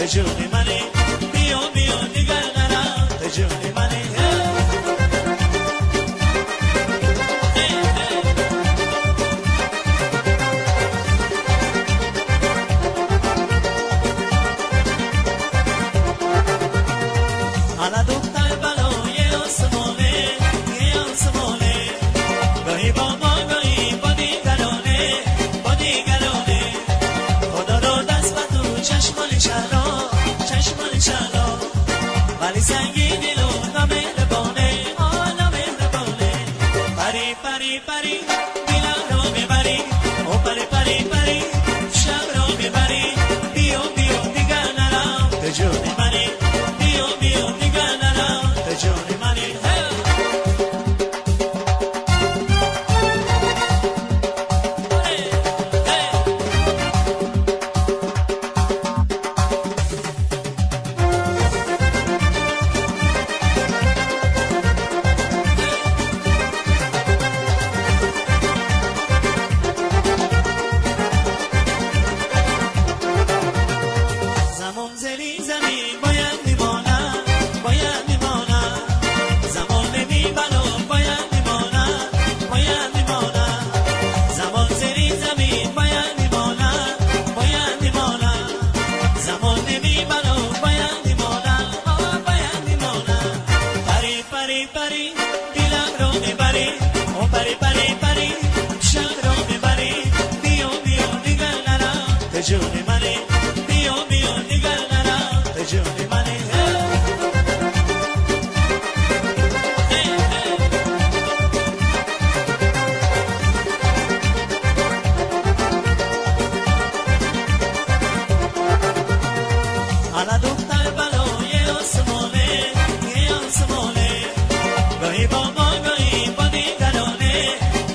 جون منی بیا بیا دیگر نرم به جون منی حالا دختر بلای آسمانه یه آسمانه گاهی با ما گاهی با دیگرانه خدا رو دست و تو چشمان چلا ولی سنگی دل و نامهربانه نامهربانه پری پری پری دلم رو ببری او پری پری پری شب رو ببری بیا بیا دیگر نرم به جون منی بیا بیا دیگر نرم به جون منی زمان زلی زمین باید میمانم زمان نمیبرم باید میمانم زمان زلی زمین باید میمانم زمان نمیبرم باید میمانم پری پری پری دلم رو میبری او پری پری پری شب رو میبری بیا بیا دیگر نرم به جون منی بیا بیا دیگر نرم به جون منی حالا دختر بلای آسمانه یه آسمانه گاهی با ما گاهی با دیگرانه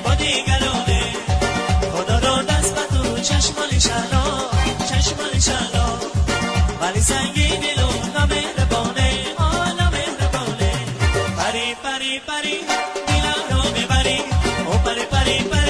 خدا رو دست و تو چشمان چلا ولی سنگی دل و نامهربانه پری پری پری دلم رو ببری او پری پری پری